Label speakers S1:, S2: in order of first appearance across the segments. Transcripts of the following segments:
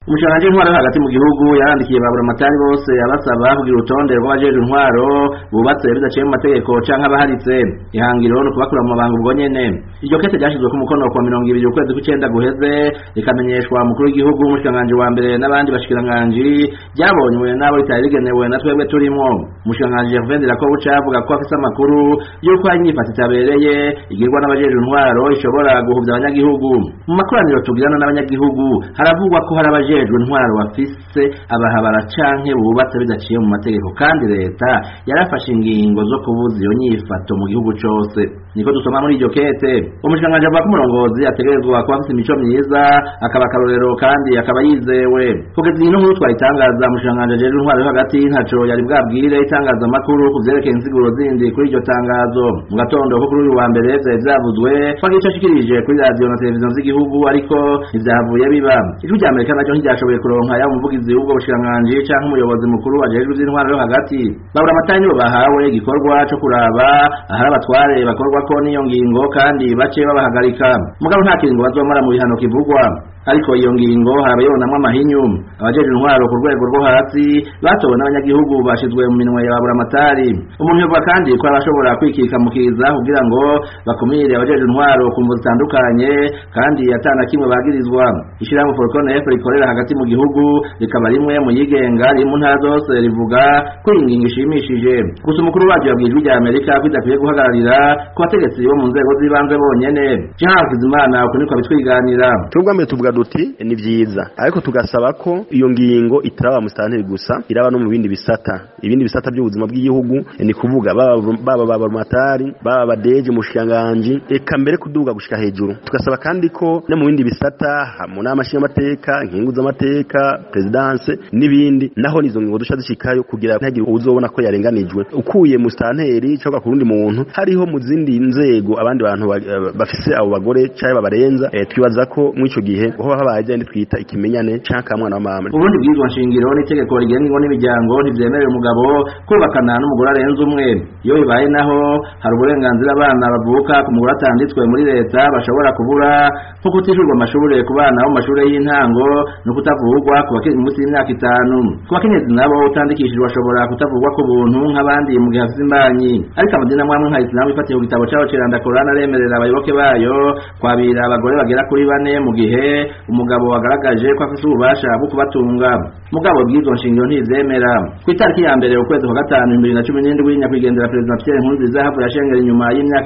S1: Umushikiranganji w'intwaro hagati mu gihugu yarandikiye baburamatari bose abasaba kugira urutonde rw'abajejwe intwaro bubatse bidaciye mu mategeko canke abaharitse ihangiro no kubakura mu mabanga ubwo nyene. Iryo kete ryashizwe ku mukono kwa 20 ukwezi kw'icenda guheze rikamenyeshwa umukuru w'igihugu umushikiranganji wa mbere n'abandi bashikiranganji ryabonywe n'abo ritari rigenewe na twebwe turimo. Umushikiranganji Gervain Dirakobuca avuga ko afise amakuru y'uko inyifato itabereye igirwa n'abajejwe intwaro ishobora guhuvya abanyagihugu. Mu makoraniro tugirana n'abanyagihugu haravugwa ko hari abajejwe intwaro bafise abahabara canke bubatse bidaciye mu mategeko kandi leta yarafashe ingingo zo kubuza iyo nyifato mu gihugu cose. Niko dusoma muri iryo kete. Umushikiranganji avuga ko umurongozi ategerezwa kuba afise imico myiza akaba akarorero kandi akaba yizewe. Kugeza iyi nkuru twayitangaza umushikiranganji ajejwe intwaro hagati ntaco yari bwabwire itangazamakuru ku vyerekeye insiguro zindi kuri iryo tangazo. Mu gatondo ko kuri uyu wa mbere vyari vyavuzwe ko ico ashikirije kuri radio na televiziyo z'igihugu ariko ntivyavuye biba. Ijwi rya Amerika naryo ntiryashoboye kuronka yaba umuvugizi w'ubwo bushikiranganji canke umuyobozi mukuru ajejwe ivy'intwaro hagati. Baburamatari nibo bahawe igikorwa co kuraba ahari abatware bakorwa ko niyo ngingo kandi bace babahagarika. Mugabo nta kiringo bazomara mu bihano kivugwa. Ariko iyo ngingo harabayonamwe amahinyu. Abajejwe intwaro ku rwego rwo hasi batowe n'abanyagihugu bashizwe mu minwe ya baburamatari. Umuntu yovuga kandi ko abashobora kwikikamukiza kugira ngo bakumire abajejwe intwaro ku mvu zitandukanye kandi atana kimwe bagirizwa. Ishirahamwe Forconef rikorera hagati mu gihugu rikaba rimwe mu yigenga mu ntara zose rivuga ko ingingo ishimishije. Gusa umukuru wacu yabwiye Ijwi rya Amerika ko idakwiye guhagararira ku bategetsi bo mu nzego z'ibanze bonyene. Jean Hakizimana uko niko bitwiganira.
S2: Tuvuga duti ni vyiza ariko tugasaba ko iyo ngingo itaraba musitanteri gusa iraba no mu bindi bisata by'ubuzima bw'igihugu ni kuvuga baba baburamatari baba badeje mushikiranganji eka mbere kuduga gushika hejuru. Tugasaba kandi ko no mu bindi bisata mu n'amashinga amateka nkingu z'amateka presidence n'ibindi naho nizo ngingo dusha zishikayo kugira ntagire uzobona ko yarenganijwe ukuye musitanteri cyangwa ku rundi muntu hariho mu zindi nzego abandi bantu bafise abo bagore cyangwa babarenza twibaza ko mu ico gihe ho habaje ndi twita ikimenyane canka mwana wa mama.
S1: Ubundi bwizwa nshingiro n'itegeko rigenga ingo n'imiryango ntivyemerera umugabo kubakana n'umugore arenze umwe. Iyo bibaye naho hari uburenganzira abana bavuka ku mugore atanditswe muri leta bashobora kubura nko kutishurwa amashure ku bana bo mu mashure y'intango no kutavurwa ku bakiri munsi y'imyaka 5. Ku bakenyezi nabo utandikishijwe bashobora kutavurwa ku buntu nk'abandi mu gihe afise imbanyi. Ariko amadini amwe nka Islam ifatiye ku gitabo cyaho Ceranda Quran aremerera abayoboke bayo kwabira abagore bagera kuri 4 mu gihe umugabo wagaragaje ko afite ububasha bwo kubatunga. Mugabo bw'izo nshingiro ntizemera. Ku itariki ya mbere ukwezi kwa gatanu 2017 nyakwigendera Perezida Pierre Nkurunziza havuye ashengera inyuma y'imyaka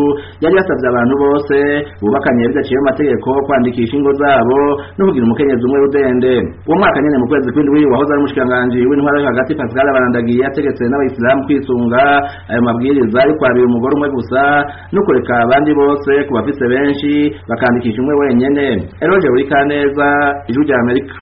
S1: 3 yari yasavye abantu bose bubakanye bidaciye mu mategeko kwandikisha ingo zabo no kugira umukenyezi umwe rudende. Uwo mwaka nyene mu kwezi kw'indwi wahoze ari umushikiranganji w'intwaro hagati Pascal Barandagiye yategetse n'abayisilamu kwisunga ayo mabwiriza ari kwabira umugore umwe gusa no kureka abandi bose ku bafise benshi bakandikisha umwe wenyene. Eroje uri Kaneza, Ijwi rya Amerika.